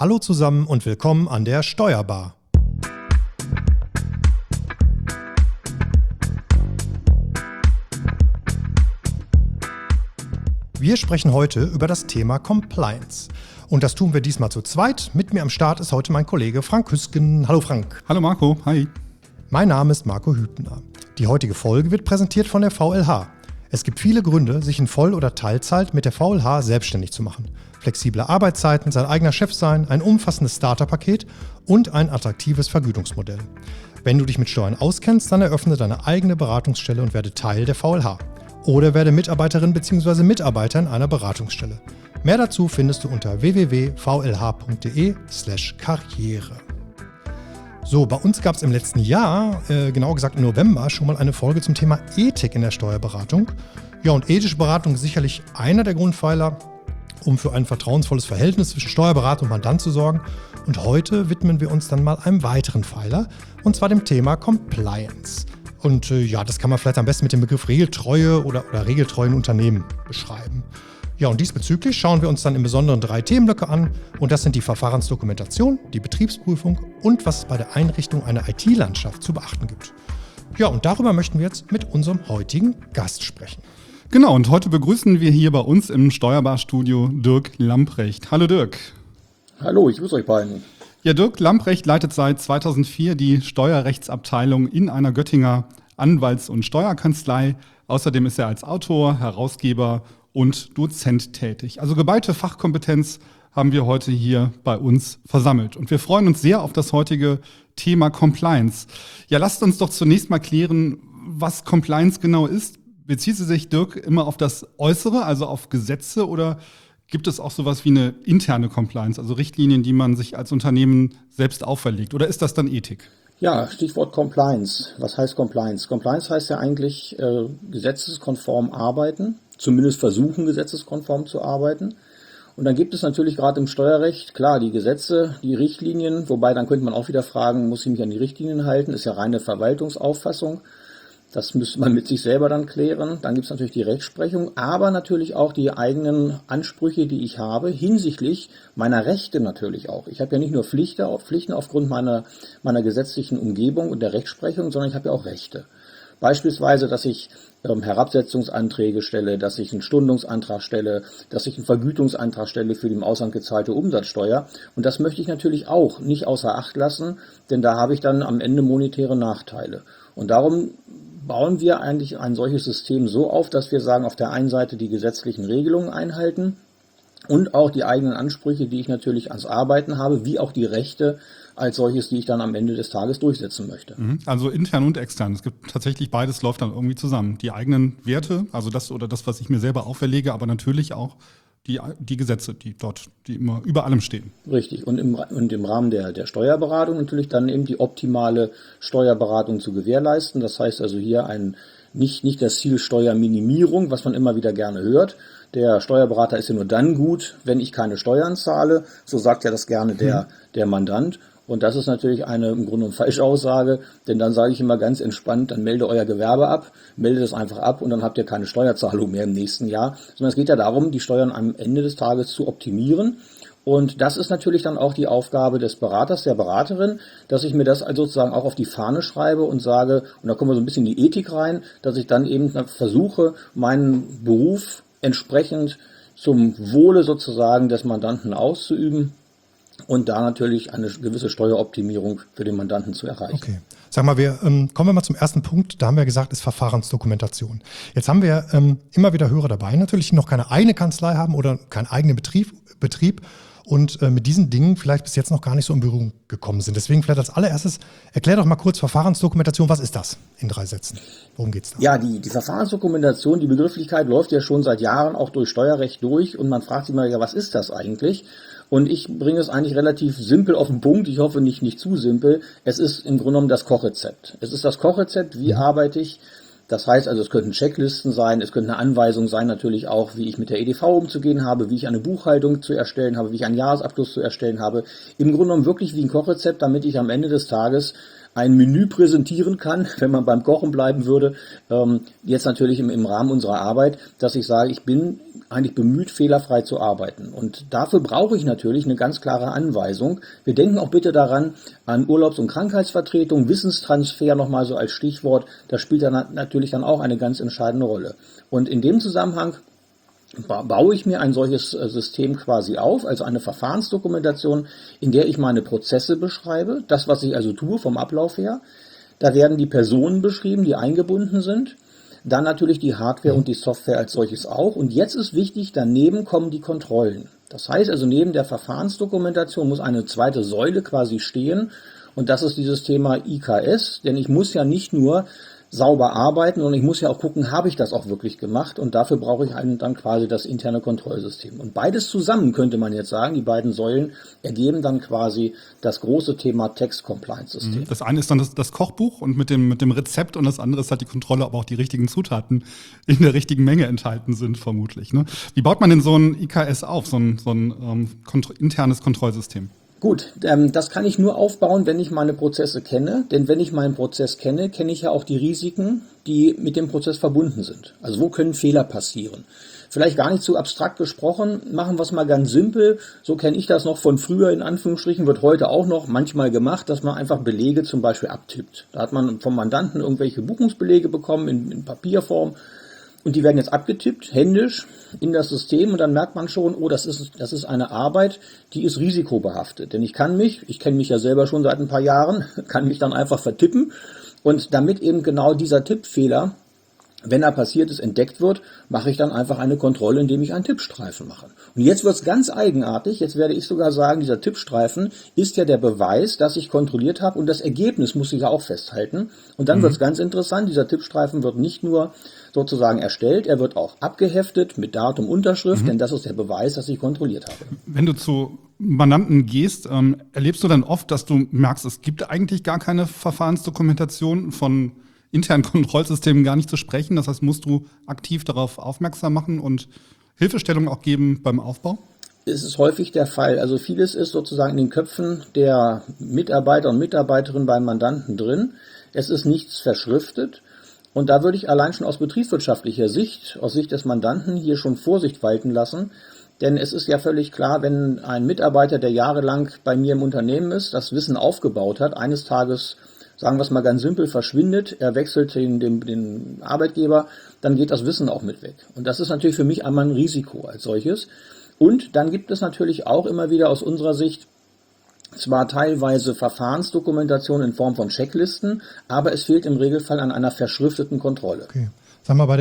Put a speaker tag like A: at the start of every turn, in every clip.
A: Hallo zusammen und willkommen an der Steuerbar. Wir sprechen heute über das Thema Compliance. Und das tun wir diesmal zu zweit. Mit mir am Start ist heute mein Kollege Frank Hüsken. Hallo Frank.
B: Hallo Marco, hi.
A: Mein Name ist Marco Hübner. Die heutige Folge wird präsentiert von der VLH. Es gibt viele Gründe, sich in Voll- oder Teilzeit mit der VLH selbstständig zu machen. Flexible Arbeitszeiten, sein eigener Chef sein, ein umfassendes Starterpaket und ein attraktives Vergütungsmodell. Wenn du dich mit Steuern auskennst, dann eröffne deine eigene Beratungsstelle und werde Teil der VLH. Oder werde Mitarbeiterin bzw. Mitarbeiter in einer Beratungsstelle. Mehr dazu findest du unter www.vlh.de/karriere. So, bei uns gab es im letzten Jahr, genauer gesagt im November, schon mal eine Folge zum Thema Ethik in der Steuerberatung. Ja, und ethische Beratung ist sicherlich einer der Grundpfeiler, um für ein vertrauensvolles Verhältnis zwischen Steuerberater und Mandant zu sorgen. Und heute widmen wir uns dann mal einem weiteren Pfeiler, und zwar dem Thema Compliance. Und das kann man vielleicht am besten mit dem Begriff Regeltreue oder regeltreuen Unternehmen beschreiben. Ja, und diesbezüglich schauen wir uns dann im Besonderen 3 Themenblöcke an. Und das sind die Verfahrensdokumentation, die Betriebsprüfung und was es bei der Einrichtung einer IT-Landschaft zu beachten gibt. Ja, und darüber möchten wir jetzt mit unserem heutigen Gast sprechen.
B: Genau, und heute begrüßen wir hier bei uns im Steuerbarstudio Dirk Lamprecht. Hallo Dirk.
C: Hallo, ich grüße euch beiden.
B: Ja, Dirk Lamprecht leitet seit 2004 die Steuerrechtsabteilung in einer Göttinger Anwalts- und Steuerkanzlei. Außerdem ist er als Autor, Herausgeber und Dozent tätig. Also geballte Fachkompetenz haben wir heute hier bei uns versammelt. Und wir freuen uns sehr auf das heutige Thema Compliance. Ja, lasst uns doch zunächst mal klären, was Compliance genau ist. Bezieht sie sich, Dirk, immer auf das Äußere, also auf Gesetze, oder gibt es auch sowas wie eine interne Compliance, also Richtlinien, die man sich als Unternehmen selbst auferlegt? Oder ist das dann Ethik?
C: Ja, Stichwort Compliance. Was heißt Compliance? Compliance heißt ja eigentlich gesetzeskonform arbeiten, zumindest versuchen, gesetzeskonform zu arbeiten. Und dann gibt es natürlich gerade im Steuerrecht, klar, die Gesetze, die Richtlinien, wobei dann könnte man auch wieder fragen, muss ich mich an die Richtlinien halten? Ist ja reine Verwaltungsauffassung. Das müsste man mit sich selber dann klären. Dann gibt es natürlich die Rechtsprechung, aber natürlich auch die eigenen Ansprüche, die ich habe, hinsichtlich meiner Rechte natürlich auch. Ich habe ja nicht nur Pflichten aufgrund meiner gesetzlichen Umgebung und der Rechtsprechung, sondern ich habe ja auch Rechte. Beispielsweise, dass ich Herabsetzungsanträge stelle, dass ich einen Stundungsantrag stelle, dass ich einen Vergütungsantrag stelle für die im Ausland gezahlte Umsatzsteuer. Und das möchte ich natürlich auch nicht außer Acht lassen, denn da habe ich dann am Ende monetäre Nachteile. Und darum bauen wir eigentlich ein solches System so auf, dass wir sagen, auf der einen Seite die gesetzlichen Regelungen einhalten und auch die eigenen Ansprüche, die ich natürlich ans Arbeiten habe, wie auch die Rechte als solches, die ich dann am Ende des Tages durchsetzen möchte.
B: Also intern und extern. Es gibt tatsächlich beides, läuft dann irgendwie zusammen. Die eigenen Werte, also das oder das, was ich mir selber auferlege, aber natürlich auch die Gesetze, die immer über allem stehen.
C: Richtig. Und im Rahmen der Steuerberatung natürlich dann eben die optimale Steuerberatung zu gewährleisten. Das heißt also hier nicht das Ziel Steuerminimierung, was man immer wieder gerne hört. Der Steuerberater ist ja nur dann gut, wenn ich keine Steuern zahle. So sagt ja das gerne der Mandant. Und das ist natürlich eine im Grunde eine falsche Aussage, denn dann sage ich immer ganz entspannt, dann melde euer Gewerbe ab, melde das einfach ab und dann habt ihr keine Steuerzahlung mehr im nächsten Jahr. Sondern es geht ja darum, die Steuern am Ende des Tages zu optimieren. Und das ist natürlich dann auch die Aufgabe des Beraters, der Beraterin, dass ich mir das also sozusagen auch auf die Fahne schreibe und sage, und da kommen wir so ein bisschen in die Ethik rein, dass ich dann eben versuche, meinen Beruf entsprechend zum Wohle sozusagen des Mandanten auszuüben und da natürlich eine gewisse Steueroptimierung für den Mandanten zu erreichen.
A: Okay. Sag mal, kommen wir mal zum ersten Punkt. Da haben wir gesagt, ist Verfahrensdokumentation. Jetzt haben wir immer wieder Hörer dabei, natürlich, die noch keine eigene Kanzlei haben oder keinen eigenen Betrieb und mit diesen Dingen vielleicht bis jetzt noch gar nicht so in Berührung gekommen sind. Deswegen vielleicht als allererstes, erklär doch mal kurz Verfahrensdokumentation. Was ist das in 3 Sätzen? Worum geht's da?
C: Ja, die Verfahrensdokumentation, die Begrifflichkeit läuft ja schon seit Jahren auch durch Steuerrecht durch und man fragt sich mal, ja, was ist das eigentlich? Und ich bringe es eigentlich relativ simpel auf den Punkt. Ich hoffe nicht zu simpel. Es ist im Grunde genommen das Kochrezept. Es ist das Kochrezept, wie arbeite ich. Das heißt also, es könnten Checklisten sein, es könnte eine Anweisung sein, natürlich auch, wie ich mit der EDV umzugehen habe, wie ich eine Buchhaltung zu erstellen habe, wie ich einen Jahresabschluss zu erstellen habe. Im Grunde genommen wirklich wie ein Kochrezept, damit ich am Ende des Tages ein Menü präsentieren kann, wenn man beim Kochen bleiben würde, jetzt natürlich im Rahmen unserer Arbeit, dass ich sage, ich bin eigentlich bemüht, fehlerfrei zu arbeiten. Und dafür brauche ich natürlich eine ganz klare Anweisung. Wir denken auch bitte daran, an Urlaubs- und Krankheitsvertretung, Wissenstransfer nochmal so als Stichwort, das spielt dann natürlich dann auch eine ganz entscheidende Rolle. Und in dem Zusammenhang baue ich mir ein solches System quasi auf, also eine Verfahrensdokumentation, in der ich meine Prozesse beschreibe, das, was ich also tue vom Ablauf her. Da werden die Personen beschrieben, die eingebunden sind. Dann natürlich die Hardware und die Software als solches auch. Und jetzt ist wichtig, daneben kommen die Kontrollen. Das heißt also, neben der Verfahrensdokumentation muss eine zweite Säule quasi stehen. Und das ist dieses Thema IKS, denn ich muss ja nicht nur sauber arbeiten und ich muss ja auch gucken, habe ich das auch wirklich gemacht, und dafür brauche ich dann quasi das interne Kontrollsystem. Und beides zusammen, könnte man jetzt sagen, die beiden Säulen ergeben dann quasi das große Thema Text-Compliance-System.
B: Das eine ist dann das Kochbuch und mit dem Rezept, und das andere ist halt die Kontrolle, ob auch die richtigen Zutaten in der richtigen Menge enthalten sind, vermutlich. Ne? Wie baut man denn so ein IKS auf, so ein internes Kontrollsystem?
C: Gut, das kann ich nur aufbauen, wenn ich meine Prozesse kenne. Denn wenn ich meinen Prozess kenne, kenne ich ja auch die Risiken, die mit dem Prozess verbunden sind. Also wo können Fehler passieren? Vielleicht gar nicht zu abstrakt gesprochen, machen wir es mal ganz simpel. So kenne ich das noch von früher, in Anführungsstrichen, wird heute auch noch manchmal gemacht, dass man einfach Belege zum Beispiel abtippt. Da hat man vom Mandanten irgendwelche Buchungsbelege bekommen in Papierform. Und die werden jetzt abgetippt, händisch, in das System, und dann merkt man schon, oh, das ist eine Arbeit, die ist risikobehaftet. Denn ich kenne mich ja selber schon seit ein paar Jahren, kann mich dann einfach vertippen, und damit eben genau dieser Tippfehler, wenn er passiert ist, entdeckt wird, mache ich dann einfach eine Kontrolle, indem ich einen Tippstreifen mache. Und jetzt wird es ganz eigenartig, jetzt werde ich sogar sagen, dieser Tippstreifen ist ja der Beweis, dass ich kontrolliert habe, und das Ergebnis muss ich ja auch festhalten. Und dann wird es ganz interessant, dieser Tippstreifen wird nicht nur sozusagen erstellt, er wird auch abgeheftet mit Datum, Unterschrift, denn das ist der Beweis, dass ich kontrolliert habe.
B: Wenn du zu Mandanten gehst, erlebst du dann oft, dass du merkst, es gibt eigentlich gar keine Verfahrensdokumentation, von internen Kontrollsystemen gar nicht zu sprechen. Das heißt, musst du aktiv darauf aufmerksam machen und Hilfestellung auch geben beim Aufbau?
C: Es ist häufig der Fall. Also vieles ist sozusagen in den Köpfen der Mitarbeiter und Mitarbeiterinnen beim Mandanten drin. Es ist nichts verschriftet. Und da würde ich allein schon aus betriebswirtschaftlicher Sicht, aus Sicht des Mandanten, hier schon Vorsicht walten lassen. Denn es ist ja völlig klar, wenn ein Mitarbeiter, der jahrelang bei mir im Unternehmen ist, das Wissen aufgebaut hat, eines Tages, sagen wir es mal ganz simpel, verschwindet, er wechselt den Arbeitgeber, dann geht das Wissen auch mit weg. Und das ist natürlich für mich einmal ein Risiko als solches. Und dann gibt es natürlich auch immer wieder aus unserer Sicht zwar teilweise Verfahrensdokumentation in Form von Checklisten, aber es fehlt im Regelfall an einer verschrifteten Kontrolle.
A: Okay. Sagen wir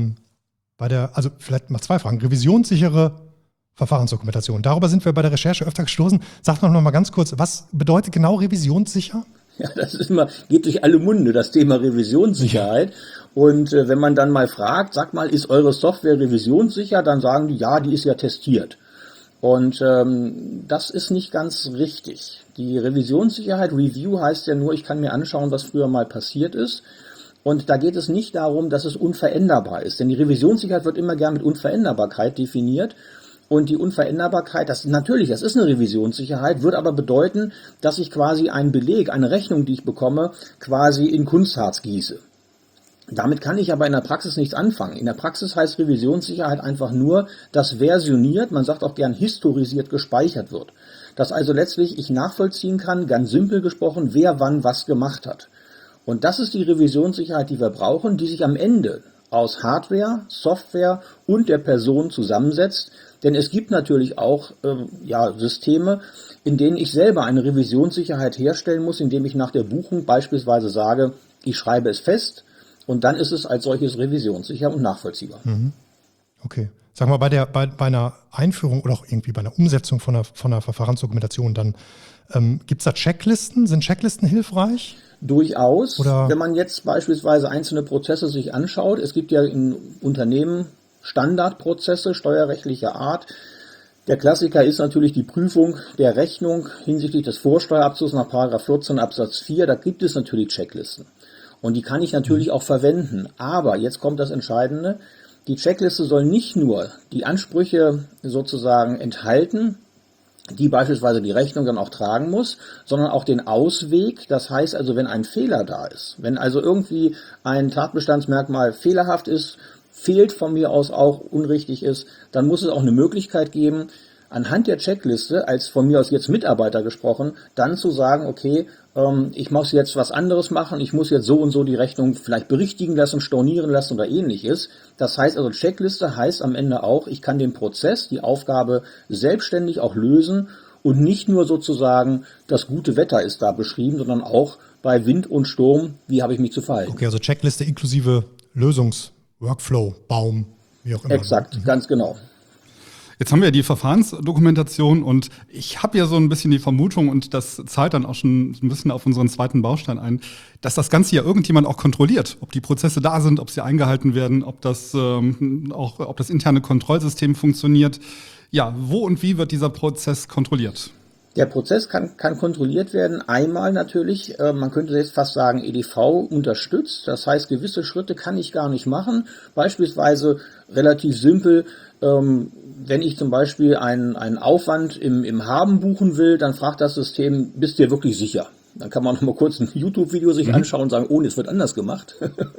A: also vielleicht mal zwei Fragen. Revisionssichere Verfahrensdokumentation. Darüber sind wir bei der Recherche öfter gestoßen. Sag noch mal ganz kurz, was bedeutet genau revisionssicher?
C: Ja, das ist geht durch alle Munde, das Thema Revisionssicherheit. Und wenn man dann mal fragt, sag mal, ist eure Software revisionssicher? Dann sagen die, ja, die ist ja testiert. Und das ist nicht ganz richtig. Die Revisionssicherheit, Review heißt ja nur, ich kann mir anschauen, was früher mal passiert ist. Und da geht es nicht darum, dass es unveränderbar ist. Denn die Revisionssicherheit wird immer gern mit Unveränderbarkeit definiert. Und die Unveränderbarkeit, das ist eine Revisionssicherheit, wird aber bedeuten, dass ich quasi einen Beleg, eine Rechnung, die ich bekomme, quasi in Kunstharz gieße. Damit kann ich aber in der Praxis nichts anfangen. In der Praxis heißt Revisionssicherheit einfach nur, dass versioniert, man sagt auch gern historisiert, gespeichert wird. Dass also letztlich ich nachvollziehen kann, ganz simpel gesprochen, wer wann was gemacht hat. Und das ist die Revisionssicherheit, die wir brauchen, die sich am Ende aus Hardware, Software und der Person zusammensetzt. Denn es gibt natürlich auch Systeme, in denen ich selber eine Revisionssicherheit herstellen muss, indem ich nach der Buchung beispielsweise sage, ich schreibe es fest, und dann ist es als solches revisionssicher und nachvollziehbar.
A: Okay. Sagen wir bei einer Einführung oder auch irgendwie bei einer Umsetzung von einer Verfahrensdokumentation, dann gibt es da Checklisten? Sind Checklisten hilfreich?
C: Durchaus.
A: Oder?
C: Wenn man jetzt beispielsweise einzelne Prozesse sich anschaut, es gibt ja in Unternehmen Standardprozesse steuerrechtlicher Art. Der Klassiker ist natürlich die Prüfung der Rechnung hinsichtlich des Vorsteuerabzugs nach § 14 Absatz 4. Da gibt es natürlich Checklisten. Und die kann ich natürlich auch verwenden. Aber jetzt kommt das Entscheidende. Die Checkliste soll nicht nur die Ansprüche sozusagen enthalten, die beispielsweise die Rechnung dann auch tragen muss, sondern auch den Ausweg. Das heißt also, wenn ein Fehler da ist, wenn also irgendwie ein Tatbestandsmerkmal fehlerhaft ist, fehlt von mir aus auch, unrichtig ist, dann muss es auch eine Möglichkeit geben, anhand der Checkliste, als von mir aus jetzt Mitarbeiter gesprochen, dann zu sagen, okay, ich muss jetzt was anderes machen, ich muss jetzt so und so die Rechnung vielleicht berichtigen lassen, stornieren lassen oder ähnliches. Das heißt also, Checkliste heißt am Ende auch, ich kann den Prozess, die Aufgabe selbstständig auch lösen und nicht nur sozusagen das gute Wetter ist da beschrieben, sondern auch bei Wind und Sturm, wie habe ich mich zu verhalten.
A: Okay, also Checkliste inklusive Workflow, Baum, wie auch immer.
C: Exakt, ganz genau.
B: Jetzt haben wir die Verfahrensdokumentation und ich habe ja so ein bisschen die Vermutung, und das zahlt dann auch schon ein bisschen auf unseren zweiten Baustein ein, dass das Ganze ja irgendjemand auch kontrolliert, ob die Prozesse da sind, ob sie eingehalten werden, ob das interne Kontrollsystem funktioniert. Ja, wo und wie wird dieser Prozess kontrolliert?
C: Der Prozess kann kontrolliert werden. Einmal natürlich, man könnte jetzt fast sagen, EDV unterstützt. Das heißt, gewisse Schritte kann ich gar nicht machen. Beispielsweise relativ simpel, wenn ich zum Beispiel einen Aufwand im Haben buchen will, dann fragt das System, bist du dir wirklich sicher? Dann kann man noch mal kurz ein YouTube-Video sich anschauen und sagen, oh, es wird anders gemacht.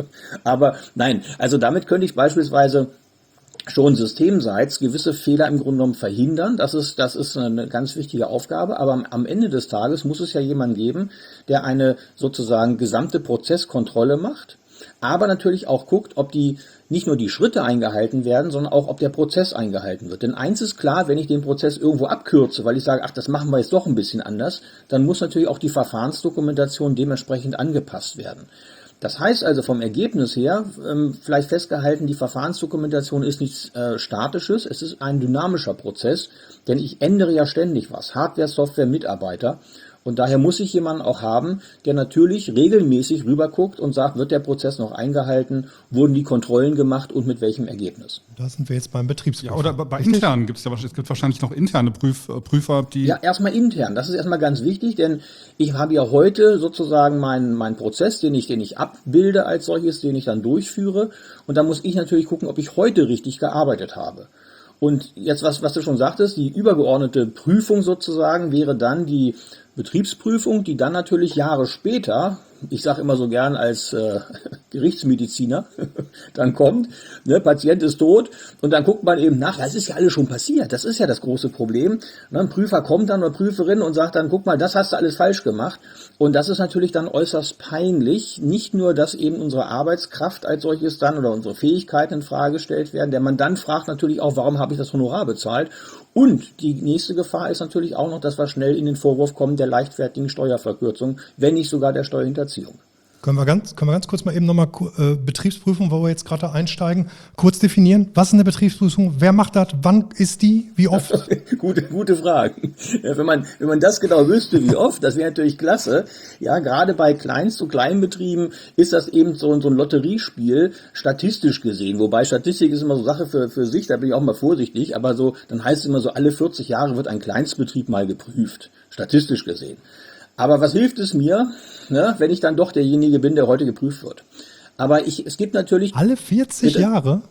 C: Aber nein, also damit könnte ich beispielsweise schon systemseits gewisse Fehler im Grunde genommen verhindern. Das ist eine ganz wichtige Aufgabe. Aber am Ende des Tages muss es ja jemanden geben, der eine sozusagen gesamte Prozesskontrolle macht, aber natürlich auch guckt, ob nicht nur die Schritte eingehalten werden, sondern auch, ob der Prozess eingehalten wird. Denn eins ist klar, wenn ich den Prozess irgendwo abkürze, weil ich sage, ach, das machen wir jetzt doch ein bisschen anders, dann muss natürlich auch die Verfahrensdokumentation dementsprechend angepasst werden. Das heißt also vom Ergebnis her, vielleicht festgehalten, die Verfahrensdokumentation ist nichts Statisches, es ist ein dynamischer Prozess, denn ich ändere ja ständig was, Hardware, Software, Mitarbeiter. Und daher muss ich jemanden auch haben, der natürlich regelmäßig rüberguckt und sagt, wird der Prozess noch eingehalten, wurden die Kontrollen gemacht und mit welchem Ergebnis.
A: Da sind wir jetzt beim Betriebsprüfer.
B: Ja, oder bei internen gibt es wahrscheinlich noch interne Prüfer, die...
C: Ja, erstmal intern. Das ist erstmal ganz wichtig, denn ich habe ja heute sozusagen meinen Prozess, den ich abbilde als solches, den ich dann durchführe. Und da muss ich natürlich gucken, ob ich heute richtig gearbeitet habe. Und jetzt, was du schon sagtest, die übergeordnete Prüfung sozusagen wäre dann die Betriebsprüfung, die dann natürlich Jahre später, ich sage immer so gern als Gerichtsmediziner, dann kommt, ne, Patient ist tot und dann guckt man eben nach, das ist ja alles schon passiert, das ist ja das große Problem. Ne, ein Prüfer kommt dann oder Prüferin und sagt dann, guck mal, das hast du alles falsch gemacht. Und das ist natürlich dann äußerst peinlich, nicht nur, dass eben unsere Arbeitskraft als solches dann oder unsere Fähigkeiten in Frage gestellt werden, der Mandant fragt natürlich auch, warum habe ich das Honorar bezahlt? Und die nächste Gefahr ist natürlich auch noch, dass wir schnell in den Vorwurf kommen der leichtfertigen Steuerverkürzung, wenn nicht sogar der Steuerhinterziehung.
A: Können wir ganz kurz mal eben nochmal Betriebsprüfung, wo wir jetzt gerade einsteigen, kurz definieren. Was ist eine Betriebsprüfung? Wer macht das? Wann ist die? Wie oft?
C: Gute Fragen. Ja, wenn man das genau wüsste, wie oft, das wäre natürlich klasse. Ja, gerade bei Kleinst- und Kleinbetrieben ist das eben so ein Lotteriespiel, statistisch gesehen. Wobei Statistik ist immer so Sache für sich, da bin ich auch mal vorsichtig. Aber so, dann heißt es immer so, alle 40 Jahre wird ein Kleinstbetrieb mal geprüft. Statistisch gesehen. Aber was hilft es mir, ne, wenn ich dann doch derjenige bin, der heute geprüft wird? Aber es gibt natürlich...
A: Alle 40
C: bitte?
A: Jahre?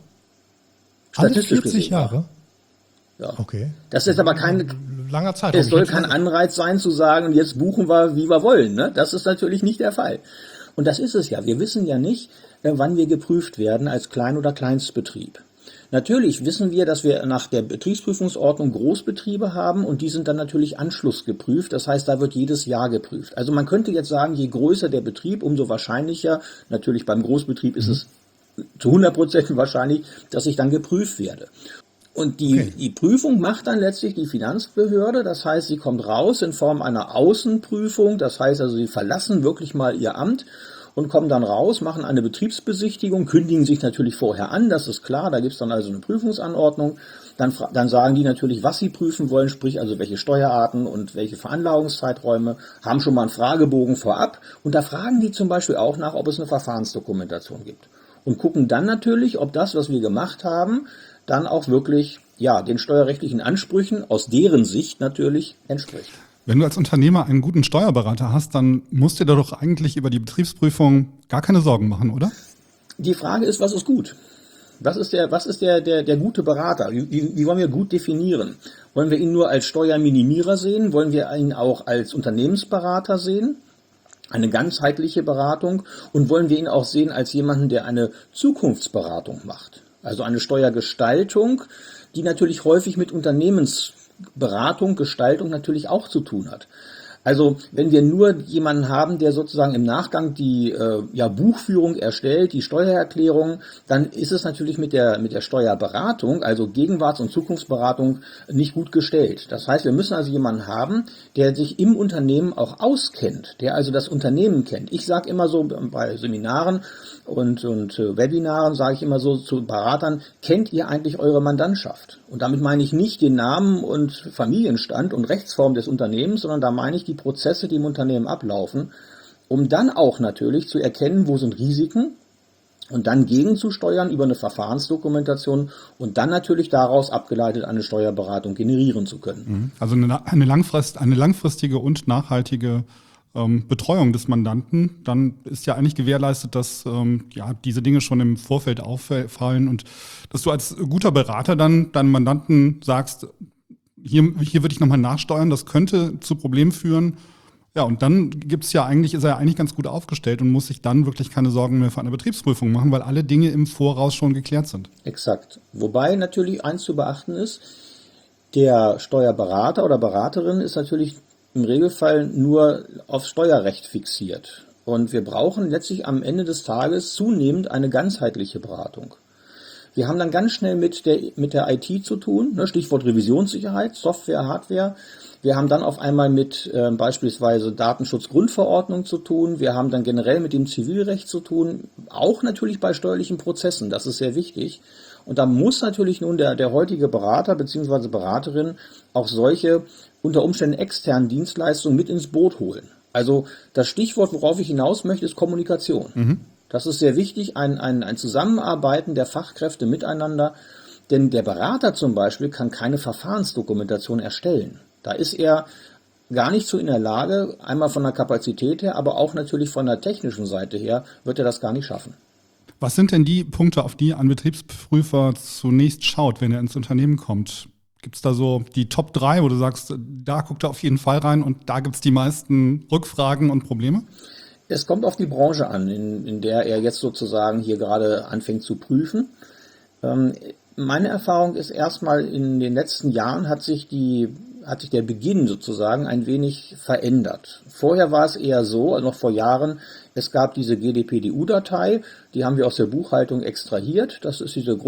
A: Alle 40
C: gesehen,
A: Jahre?
C: Ja.
A: Okay.
C: Das ist aber keine...
A: Langer Zeit.
C: Es soll kein Anreiz sein zu sagen, jetzt buchen wir, wie wir wollen. Ne? Das ist natürlich nicht der Fall. Und das ist es ja. Wir wissen ja nicht, wann wir geprüft werden als Klein- oder Kleinstbetrieb. Natürlich wissen wir, dass wir nach der Betriebsprüfungsordnung Großbetriebe haben und die sind dann natürlich anschlussgeprüft. Das heißt, da wird jedes Jahr geprüft. Also man könnte jetzt sagen, je größer der Betrieb, umso wahrscheinlicher, natürlich beim Großbetrieb ist es zu 100% wahrscheinlich, dass ich dann geprüft werde. Und die Prüfung macht dann letztlich die Finanzbehörde. Das heißt, sie kommt raus in Form einer Außenprüfung. Das heißt also, sie verlassen wirklich mal ihr Amt und kommen dann raus, machen eine Betriebsbesichtigung, kündigen sich natürlich vorher an, das ist klar, da gibt es dann also eine Prüfungsanordnung, dann sagen die natürlich, was sie prüfen wollen, sprich also welche Steuerarten und welche Veranlagungszeiträume, haben schon mal einen Fragebogen vorab und da fragen die zum Beispiel auch nach, ob es eine Verfahrensdokumentation gibt und gucken dann natürlich, ob das, was wir gemacht haben, dann auch wirklich den steuerrechtlichen Ansprüchen aus deren Sicht natürlich entspricht.
B: Wenn du als Unternehmer einen guten Steuerberater hast, dann musst du dir doch eigentlich über die Betriebsprüfung gar keine Sorgen machen, oder?
C: Die Frage ist, was ist gut? Was ist der gute Berater? Wie wollen wir gut definieren? Wollen wir ihn nur als Steuerminimierer sehen? Wollen wir ihn auch als Unternehmensberater sehen? Eine ganzheitliche Beratung? Und wollen wir ihn auch sehen als jemanden, der eine Zukunftsberatung macht? Also eine Steuergestaltung, die natürlich häufig mit Unternehmensberatung, Gestaltung natürlich auch zu tun hat. Also wenn wir nur jemanden haben, der sozusagen im Nachgang die Buchführung erstellt, die Steuererklärung, dann ist es natürlich mit der Steuerberatung, also Gegenwarts- und Zukunftsberatung, nicht gut gestellt. Das heißt, wir müssen also jemanden haben, der sich im Unternehmen auch auskennt, der also das Unternehmen kennt. Ich sage immer so bei Seminaren und Webinaren, sage ich immer so zu Beratern, kennt ihr eigentlich eure Mandantschaft? Und damit meine ich nicht den Namen und Familienstand und Rechtsform des Unternehmens, sondern da meine ich die Prozesse, die im Unternehmen ablaufen, um dann auch natürlich zu erkennen, wo sind Risiken und dann gegenzusteuern über eine Verfahrensdokumentation und dann natürlich daraus abgeleitet eine Steuerberatung generieren zu können.
B: Also eine langfristige und nachhaltige Betreuung des Mandanten, dann ist ja eigentlich gewährleistet, dass diese Dinge schon im Vorfeld auffallen und dass du als guter Berater dann deinem Mandanten sagst, hier würde ich nochmal nachsteuern, das könnte zu Problemen führen. Ja, und dann ist er eigentlich ganz gut aufgestellt und muss sich dann wirklich keine Sorgen mehr für eine Betriebsprüfung machen, weil alle Dinge im Voraus schon geklärt sind.
C: Exakt. Wobei natürlich eins zu beachten ist, der Steuerberater oder Beraterin ist natürlich im Regelfall nur aufs Steuerrecht fixiert. Und wir brauchen letztlich am Ende des Tages zunehmend eine ganzheitliche Beratung. Wir haben dann ganz schnell mit der IT zu tun, ne, Stichwort Revisionssicherheit, Software, Hardware. Wir haben dann auf einmal mit beispielsweise Datenschutzgrundverordnung zu tun. Wir haben dann generell mit dem Zivilrecht zu tun, auch natürlich bei steuerlichen Prozessen, das ist sehr wichtig. Und da muss natürlich nun der heutige Berater bzw. Beraterin auch solche unter Umständen externen Dienstleistungen mit ins Boot holen. Also das Stichwort, worauf ich hinaus möchte, ist Kommunikation. Mhm. Das ist sehr wichtig, ein Zusammenarbeiten der Fachkräfte miteinander, denn der Berater zum Beispiel kann keine Verfahrensdokumentation erstellen. Da ist er gar nicht so in der Lage, einmal von der Kapazität her, aber auch natürlich von der technischen Seite her, wird er das gar nicht schaffen.
B: Was sind denn die Punkte, auf die ein Betriebsprüfer zunächst schaut, wenn er ins Unternehmen kommt? Gibt es da so die Top 3, wo du sagst, da guckt er auf jeden Fall rein und da gibt es die meisten Rückfragen und Probleme?
C: Es kommt auf die Branche an, in der er jetzt sozusagen hier gerade anfängt zu prüfen. Meine Erfahrung ist erstmal, in den letzten Jahren hat sich der Beginn sozusagen ein wenig verändert. Vorher war es eher so, also noch vor Jahren, es gab diese GDPDU-Datei, die haben wir aus der Buchhaltung extrahiert. Das ist der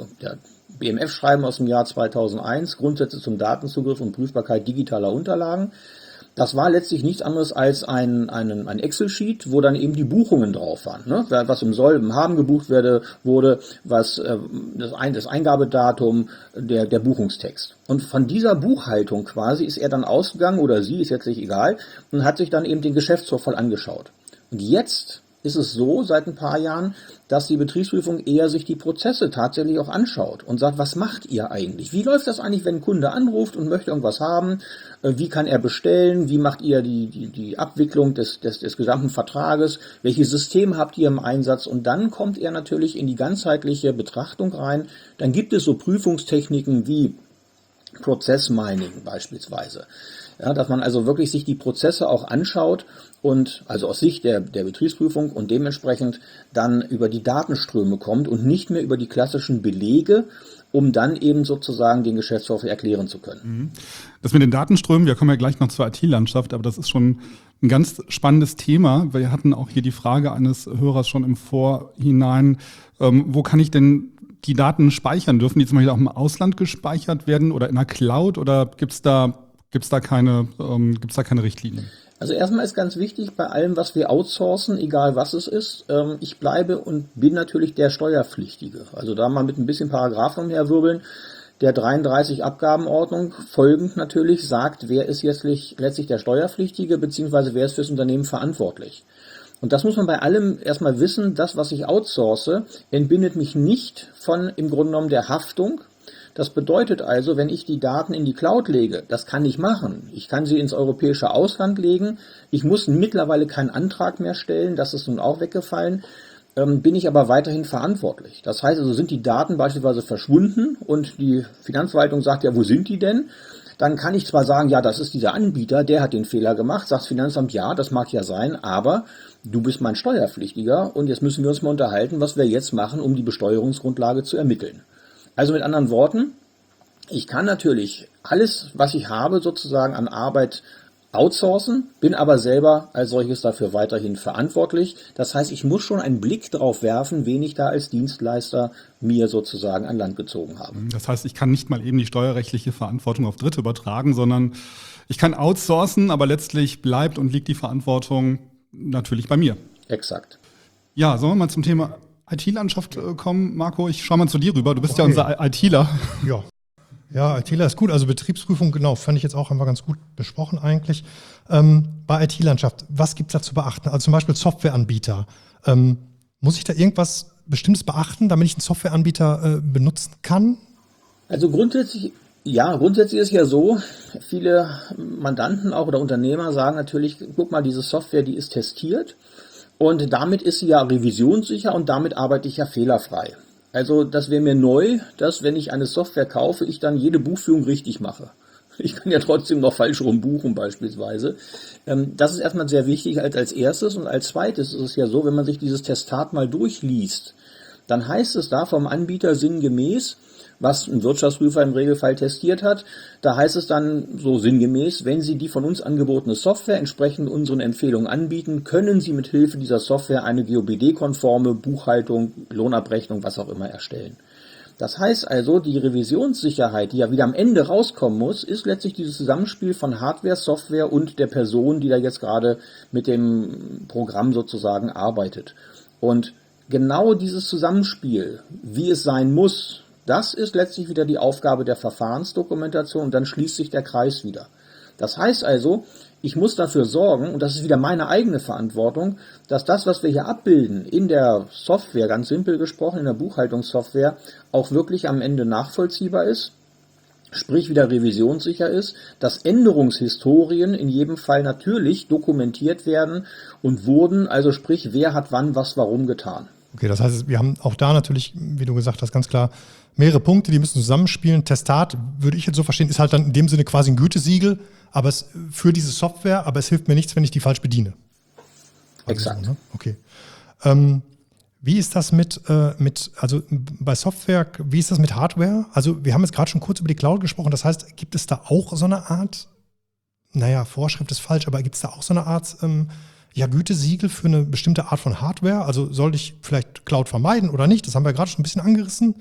C: BMF-Schreiben aus dem Jahr 2001, Grundsätze zum Datenzugriff und Prüfbarkeit digitaler Unterlagen. Das war letztlich nichts anderes als ein Excel-Sheet, wo dann eben die Buchungen drauf waren, ne? Was im Soll, im Haben gebucht wurde, was das Eingabedatum, der Buchungstext. Und von dieser Buchhaltung quasi ist er dann ausgegangen, oder sie, ist jetzt nicht egal, und hat sich dann eben den Geschäftsvorfall angeschaut. Und jetzt ist es so, seit ein paar Jahren, dass die Betriebsprüfung eher sich die Prozesse tatsächlich auch anschaut und sagt, was macht ihr eigentlich? Wie läuft das eigentlich, wenn ein Kunde anruft und möchte irgendwas haben? Wie kann er bestellen? Wie macht ihr die Abwicklung des gesamten Vertrages? Welches System habt ihr im Einsatz? Und dann kommt er natürlich in die ganzheitliche Betrachtung rein. Dann gibt es so Prüfungstechniken wie Prozessmining beispielsweise. Ja, dass man also wirklich sich die Prozesse auch anschaut und also aus Sicht der Betriebsprüfung und dementsprechend dann über die Datenströme kommt und nicht mehr über die klassischen Belege, um dann eben sozusagen den Geschäftsvorfall erklären zu können.
B: Das mit den Datenströmen, wir kommen ja gleich noch zur IT-Landschaft, aber das ist schon ein ganz spannendes Thema. Wir hatten auch hier die Frage eines Hörers schon im Vorhinein, wo kann ich denn die Daten speichern? Dürfen die zum Beispiel auch im Ausland gespeichert werden oder in der Cloud oder gibt's da keine Richtlinien?
C: Also erstmal ist ganz wichtig bei allem, was wir outsourcen, egal was es ist, ich bleibe und bin natürlich der Steuerpflichtige. Also da mal mit ein bisschen Paragraphen herwirbeln. Der 33 Abgabenordnung folgend natürlich sagt, wer ist jetzt letztlich der Steuerpflichtige, beziehungsweise wer ist fürs Unternehmen verantwortlich. Und das muss man bei allem erstmal wissen, das, was ich outsource, entbindet mich nicht von im Grunde genommen der Haftung. Das bedeutet also, wenn ich die Daten in die Cloud lege, das kann ich machen. Ich kann sie ins europäische Ausland legen. Ich muss mittlerweile keinen Antrag mehr stellen, das ist nun auch weggefallen. bin ich aber weiterhin verantwortlich. Das heißt also, sind die Daten beispielsweise verschwunden und die Finanzverwaltung sagt, ja, wo sind die denn? Dann kann ich zwar sagen, ja, das ist dieser Anbieter, der hat den Fehler gemacht, sagt das Finanzamt, ja, das mag ja sein, aber du bist mein Steuerpflichtiger und jetzt müssen wir uns mal unterhalten, was wir jetzt machen, um die Besteuerungsgrundlage zu ermitteln. Also mit anderen Worten, ich kann natürlich alles, was ich habe, sozusagen an Arbeit outsourcen, bin aber selber als solches dafür weiterhin verantwortlich. Das heißt, ich muss schon einen Blick drauf werfen, wen ich da als Dienstleister mir sozusagen an Land gezogen habe.
B: Das heißt, ich kann nicht mal eben die steuerrechtliche Verantwortung auf Dritte übertragen, sondern ich kann outsourcen, aber letztlich bleibt und liegt die Verantwortung natürlich bei mir.
C: Exakt.
B: Ja, sollen wir mal zum Thema IT-Landschaft kommen, Marco? Ich schaue mal zu dir rüber. Du bist ja unser ITler.
A: Ja, ITler ist gut. Also Betriebsprüfung, genau, fand ich jetzt auch einfach ganz gut besprochen eigentlich. Bei IT-Landschaft, was gibt es da zu beachten? Also zum Beispiel Softwareanbieter. Muss ich da irgendwas Bestimmtes beachten, damit ich einen Softwareanbieter benutzen kann?
C: Also grundsätzlich ist es ja so, viele Mandanten auch oder Unternehmer sagen natürlich, guck mal, diese Software, die ist testiert und damit ist sie ja revisionssicher und damit arbeite ich ja fehlerfrei. Also das wäre mir neu, dass wenn ich eine Software kaufe, ich dann jede Buchführung richtig mache. Ich kann ja trotzdem noch falsch rum buchen beispielsweise. Das ist erstmal sehr wichtig als erstes. Und als zweites ist es ja so, wenn man sich dieses Testat mal durchliest, dann heißt es da vom Anbieter sinngemäß, was ein Wirtschaftsprüfer im Regelfall testiert hat, da heißt es dann so sinngemäß, wenn Sie die von uns angebotene Software entsprechend unseren Empfehlungen anbieten, können Sie mit Hilfe dieser Software eine GOBD-konforme Buchhaltung, Lohnabrechnung, was auch immer erstellen. Das heißt also, die Revisionssicherheit, die ja wieder am Ende rauskommen muss, ist letztlich dieses Zusammenspiel von Hardware, Software und der Person, die da jetzt gerade mit dem Programm sozusagen arbeitet. Und genau dieses Zusammenspiel, wie es sein muss, das ist letztlich wieder die Aufgabe der Verfahrensdokumentation und dann schließt sich der Kreis wieder. Das heißt also, ich muss dafür sorgen, und das ist wieder meine eigene Verantwortung, dass das, was wir hier abbilden in der Software, ganz simpel gesprochen, in der Buchhaltungssoftware, auch wirklich am Ende nachvollziehbar ist, sprich wieder revisionssicher ist, dass Änderungshistorien in jedem Fall natürlich dokumentiert werden und wurden, also sprich, wer hat wann was warum getan.
A: Okay, das heißt, wir haben auch da natürlich, wie du gesagt hast, ganz klar mehrere Punkte, die müssen zusammenspielen. Testat, würde ich jetzt so verstehen, ist halt dann in dem Sinne quasi ein Gütesiegel, aber es für diese Software, aber es hilft mir nichts, wenn ich die falsch bediene.
C: Exakt.
A: So, ne? Okay. Wie ist das also bei Software, wie ist das mit Hardware? Also wir haben jetzt gerade schon kurz über die Cloud gesprochen, das heißt, gibt es da auch so eine Art, Vorschrift ist falsch, aber gibt es da auch so eine Art Gütesiegel für eine bestimmte Art von Hardware? Also sollte ich vielleicht Cloud vermeiden oder nicht? Das haben wir gerade schon ein bisschen angerissen.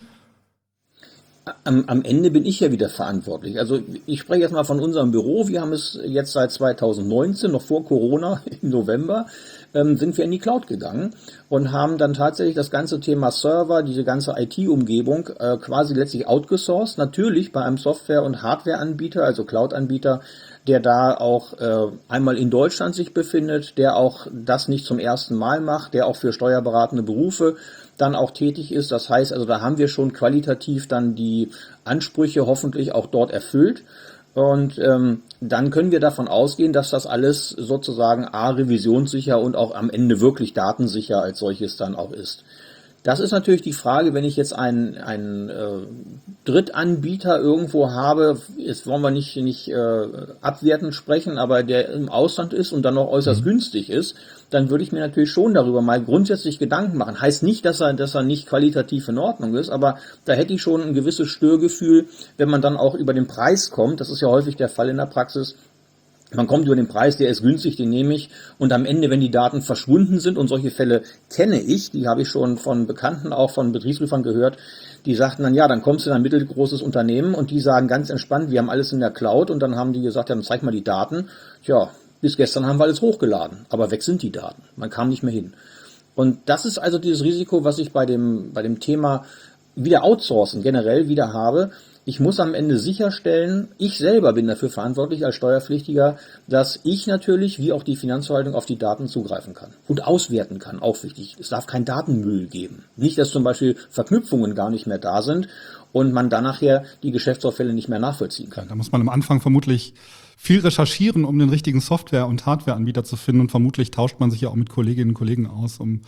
C: Am Ende bin ich ja wieder verantwortlich. Also ich spreche jetzt mal von unserem Büro. Wir haben es jetzt seit 2019, noch vor Corona, im November, sind wir in die Cloud gegangen und haben dann tatsächlich das ganze Thema Server, diese ganze IT-Umgebung quasi letztlich outgesourced. Natürlich bei einem Software- und Hardware-Anbieter, also Cloud-Anbieter, der da auch einmal in Deutschland sich befindet, der auch das nicht zum ersten Mal macht, der auch für steuerberatende Berufe dann auch tätig ist. Das heißt, also da haben wir schon qualitativ dann die Ansprüche hoffentlich auch dort erfüllt. Und dann können wir davon ausgehen, dass das alles sozusagen revisionssicher und auch am Ende wirklich datensicher als solches dann auch ist. Das ist natürlich die Frage, wenn ich jetzt einen Drittanbieter irgendwo habe, jetzt wollen wir nicht abwertend sprechen, aber der im Ausland ist und dann noch äußerst günstig ist, dann würde ich mir natürlich schon darüber mal grundsätzlich Gedanken machen. Heißt nicht, dass er nicht qualitativ in Ordnung ist, aber da hätte ich schon ein gewisses Störgefühl, wenn man dann auch über den Preis kommt. Das ist ja häufig der Fall in der Praxis. Man kommt über den Preis, der ist günstig, den nehme ich. Und am Ende, wenn die Daten verschwunden sind, und solche Fälle kenne ich, die habe ich schon von Bekannten, auch von Betriebsprüfern gehört, die sagten dann, ja, dann kommst du in ein mittelgroßes Unternehmen und die sagen ganz entspannt, wir haben alles in der Cloud. Und dann haben die gesagt, ja, dann zeig mal die Daten. Tja, bis gestern haben wir alles hochgeladen, aber weg sind die Daten. Man kam nicht mehr hin. Und das ist also dieses Risiko, was ich bei dem Thema wieder outsourcen generell wieder habe. Ich muss am Ende sicherstellen, ich selber bin dafür verantwortlich als Steuerpflichtiger, dass ich natürlich, wie auch die Finanzverwaltung, auf die Daten zugreifen kann und auswerten kann, auch wichtig. Es darf kein Datenmüll geben. Nicht, dass zum Beispiel Verknüpfungen gar nicht mehr da sind und man dann nachher die Geschäftsvorfälle nicht mehr nachvollziehen kann.
B: Da muss man am Anfang vermutlich viel recherchieren, um den richtigen Software- und Hardwareanbieter zu finden und vermutlich tauscht man sich ja auch mit Kolleginnen und Kollegen aus, um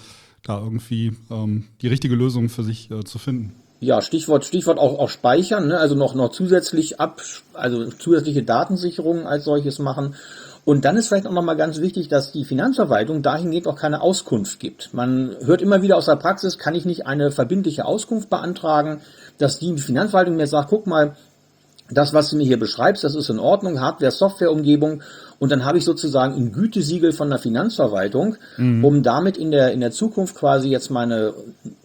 B: da irgendwie die richtige Lösung für sich zu finden.
C: Ja, Stichwort auch speichern, ne? Also noch zusätzliche Datensicherungen als solches machen. Und dann ist vielleicht auch nochmal ganz wichtig, dass die Finanzverwaltung dahingehend auch keine Auskunft gibt. Man hört immer wieder aus der Praxis, kann ich nicht eine verbindliche Auskunft beantragen, dass die Finanzverwaltung mir sagt, guck mal, das, was du mir hier beschreibst, das ist in Ordnung, Hardware-Software-Umgebung. Und dann habe ich sozusagen ein Gütesiegel von der Finanzverwaltung, um damit in der Zukunft quasi jetzt meine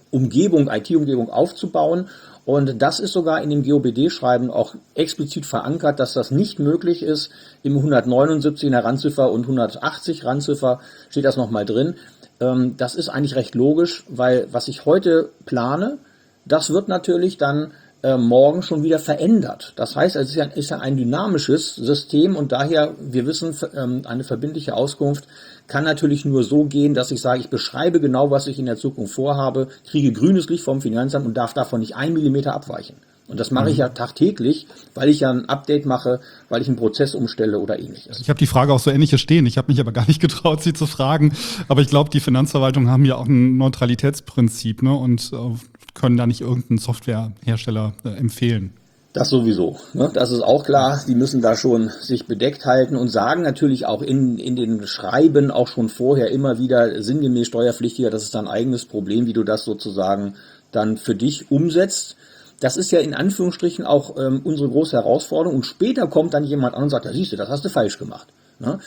C: IT-Umgebung aufzubauen. Und das ist sogar in dem GOBD-Schreiben auch explizit verankert, dass das nicht möglich ist. Im 179 in der Randziffer und 180 Randziffer steht das nochmal drin. Das ist eigentlich recht logisch, weil was ich heute plane, das wird natürlich dann morgen schon wieder verändert. Das heißt, es ist ja ein dynamisches System und daher, wir wissen, eine verbindliche Auskunft kann natürlich nur so gehen, dass ich sage, ich beschreibe genau, was ich in der Zukunft vorhabe, kriege grünes Licht vom Finanzamt und darf davon nicht 1 Millimeter abweichen. Und das mache ich ja tagtäglich, weil ich ja ein Update mache, weil ich einen Prozess umstelle oder ähnliches.
B: Ich habe die Frage auch so ähnlich hier stehen. Ich habe mich aber gar nicht getraut, sie zu fragen. Aber ich glaube, die Finanzverwaltung haben ja auch ein Neutralitätsprinzip, ne? Und können da nicht irgendeinen Softwarehersteller empfehlen.
C: Das sowieso, ne? Das ist auch klar. Die müssen da schon sich bedeckt halten und sagen natürlich auch in den Schreiben auch schon vorher immer wieder sinngemäß Steuerpflichtiger, das ist dein eigenes Problem, wie du das sozusagen dann für dich umsetzt. Das ist ja in Anführungsstrichen auch unsere große Herausforderung. Und später kommt dann jemand an und sagt, ja siehst du, das hast du falsch gemacht. Ne?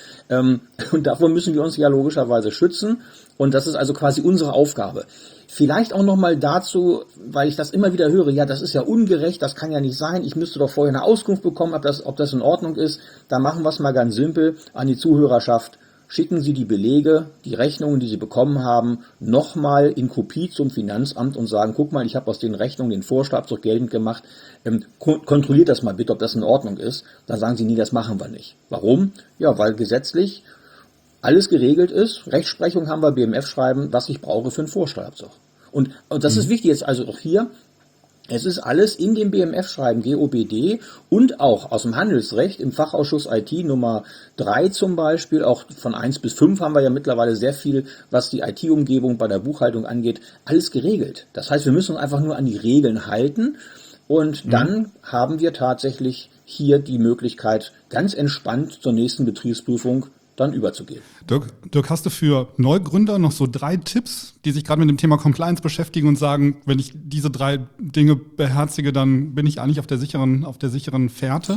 C: Und davor müssen wir uns ja logischerweise schützen. Und das ist also quasi unsere Aufgabe. Vielleicht auch nochmal dazu, weil ich das immer wieder höre, ja, das ist ja ungerecht, das kann ja nicht sein, ich müsste doch vorher eine Auskunft bekommen, ob das in Ordnung ist. Da machen wir es mal ganz simpel an die Zuhörerschaft. Schicken Sie die Belege, die Rechnungen, die Sie bekommen haben, nochmal in Kopie zum Finanzamt und sagen, guck mal, ich habe aus den Rechnungen den Vorsteuerabzug geltend gemacht, kontrolliert das mal bitte, ob das in Ordnung ist. Dann sagen Sie, nee, das machen wir nicht. Warum? Ja, weil gesetzlich alles geregelt ist. Rechtsprechung haben wir, BMF-Schreiben, was ich brauche für einen Vorsteuerabzug. Und das ist wichtig jetzt also auch hier. Es ist alles in dem BMF-Schreiben GOBD und auch aus dem Handelsrecht im Fachausschuss IT Nummer 3 zum Beispiel, auch von 1 bis 5 haben wir ja mittlerweile sehr viel, was die IT-Umgebung bei der Buchhaltung angeht, alles geregelt. Das heißt, wir müssen uns einfach nur an die Regeln halten und dann haben wir tatsächlich hier die Möglichkeit, ganz entspannt zur nächsten Betriebsprüfung dann überzugehen.
B: Dirk, hast du für Neugründer noch so 3 Tipps, die sich gerade mit dem Thema Compliance beschäftigen und sagen, wenn ich diese 3 Dinge beherzige, dann bin ich eigentlich auf der sicheren Fährte?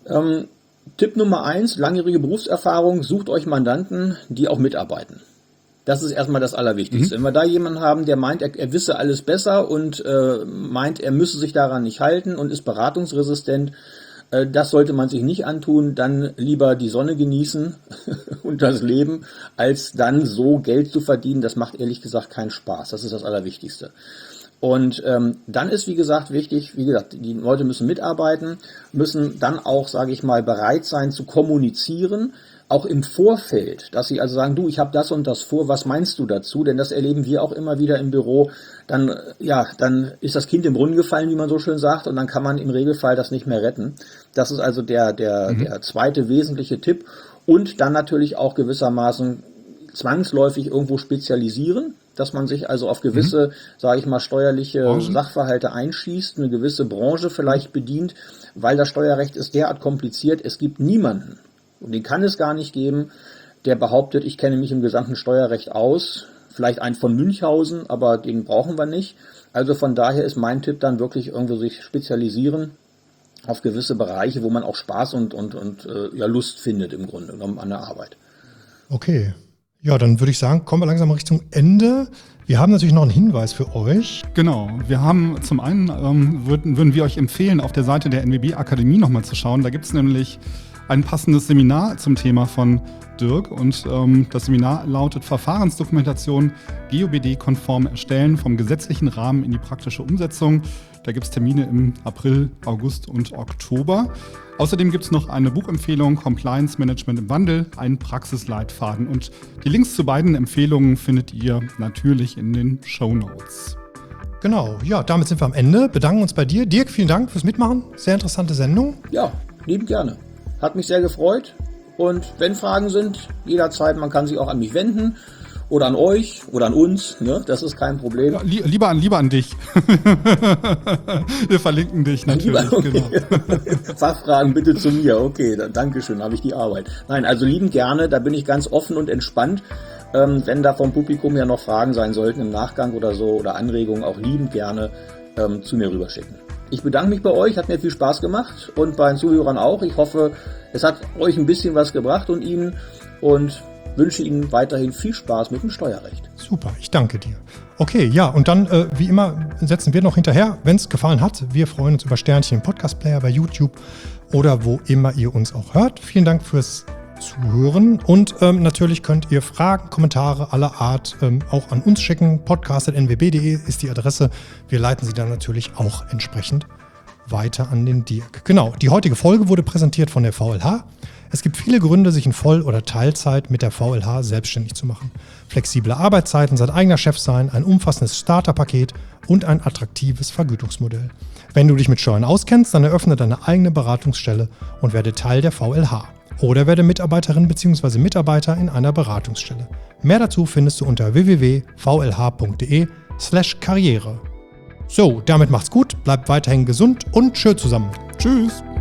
C: Tipp Nummer 1, langjährige Berufserfahrung, sucht euch Mandanten, die auch mitarbeiten. Das ist erstmal das Allerwichtigste. Wenn wir da jemanden haben, der meint, er wisse alles besser und meint, er müsse sich daran nicht halten und ist beratungsresistent, das sollte man sich nicht antun, dann lieber die Sonne genießen und das Leben, als dann so Geld zu verdienen. Das macht ehrlich gesagt keinen Spaß. Das ist das Allerwichtigste. Und dann ist, wie gesagt, wichtig, die Leute müssen mitarbeiten, müssen dann auch, sage ich mal, bereit sein zu kommunizieren, auch im Vorfeld, dass sie also sagen, du, ich habe das und das vor, was meinst du dazu? Denn das erleben wir auch immer wieder im Büro. Dann ist das Kind im Brunnen gefallen, wie man so schön sagt, und dann kann man im Regelfall das nicht mehr retten. Das ist also der zweite wesentliche Tipp. Und dann natürlich auch gewissermaßen zwangsläufig irgendwo spezialisieren, dass man sich also auf gewisse, sage ich mal, steuerliche Sachverhalte einschießt, eine gewisse Branche vielleicht bedient, weil das Steuerrecht ist derart kompliziert. Es gibt niemanden, und den kann es gar nicht geben, der behauptet, ich kenne mich im gesamten Steuerrecht aus. Vielleicht einen von Münchhausen, aber den brauchen wir nicht. Also von daher ist mein Tipp dann wirklich irgendwo sich spezialisieren auf gewisse Bereiche, wo man auch Spaß und Lust findet im Grunde genommen an der Arbeit.
A: Okay. Ja, dann würde ich sagen, kommen wir langsam Richtung Ende. Wir haben natürlich noch einen Hinweis für euch.
B: Genau, wir haben zum einen, würden wir euch empfehlen, auf der Seite der NWB Akademie nochmal zu schauen. Da gibt es nämlich ein passendes Seminar zum Thema von Dirk und das Seminar lautet Verfahrensdokumentation GOBD-konform erstellen vom gesetzlichen Rahmen in die praktische Umsetzung. Da gibt es Termine im April, August und Oktober. Außerdem gibt es noch eine Buchempfehlung Compliance Management im Wandel, einen Praxisleitfaden. Und die Links zu beiden Empfehlungen findet ihr natürlich in den Shownotes.
A: Genau, ja, damit sind wir am Ende. Bedanken uns bei dir. Dirk, vielen Dank fürs Mitmachen. Sehr interessante Sendung.
C: Ja, liebend gerne. Hat mich sehr gefreut. Und wenn Fragen sind, jederzeit, man kann sich auch an mich wenden. oder an euch oder an uns, ne? Das ist kein Problem.
B: Ja, lieber an dich. Wir verlinken dich natürlich.
C: Okay.
B: Genau.
C: Fachfragen bitte zu mir. Okay, dann Dankeschön, habe ich die Arbeit. Nein, also liebend gerne, da bin ich ganz offen und entspannt. Wenn da vom Publikum ja noch Fragen sein sollten im Nachgang oder so oder Anregungen, auch liebend gerne zu mir rüberschicken. Ich bedanke mich bei euch, hat mir viel Spaß gemacht und bei den Zuhörern auch. Ich hoffe, es hat euch ein bisschen was gebracht und Ihnen und wünsche Ihnen weiterhin viel Spaß mit dem Steuerrecht.
A: Super, ich danke dir. Okay, ja, und dann, wie immer, setzen wir noch hinterher, wenn es gefallen hat. Wir freuen uns über Sternchen im Podcast-Player bei YouTube oder wo immer ihr uns auch hört. Vielen Dank fürs Zuhören und natürlich könnt ihr Fragen, Kommentare aller Art auch an uns schicken. podcast@nwb.de ist die Adresse. Wir leiten sie dann natürlich auch entsprechend weiter an den Dirk. Genau, die heutige Folge wurde präsentiert von der VLH. Es gibt viele Gründe, sich in Voll- oder Teilzeit mit der VLH selbstständig zu machen. Flexible Arbeitszeiten, sein eigener Chef sein, ein umfassendes Starterpaket und ein attraktives Vergütungsmodell. Wenn du dich mit Steuern auskennst, dann eröffne deine eigene Beratungsstelle und werde Teil der VLH. Oder werde Mitarbeiterin bzw. Mitarbeiter in einer Beratungsstelle. Mehr dazu findest du unter www.vlh.de/karriere. So, damit macht's gut, bleibt weiterhin gesund und tschö zusammen.
B: Tschüss.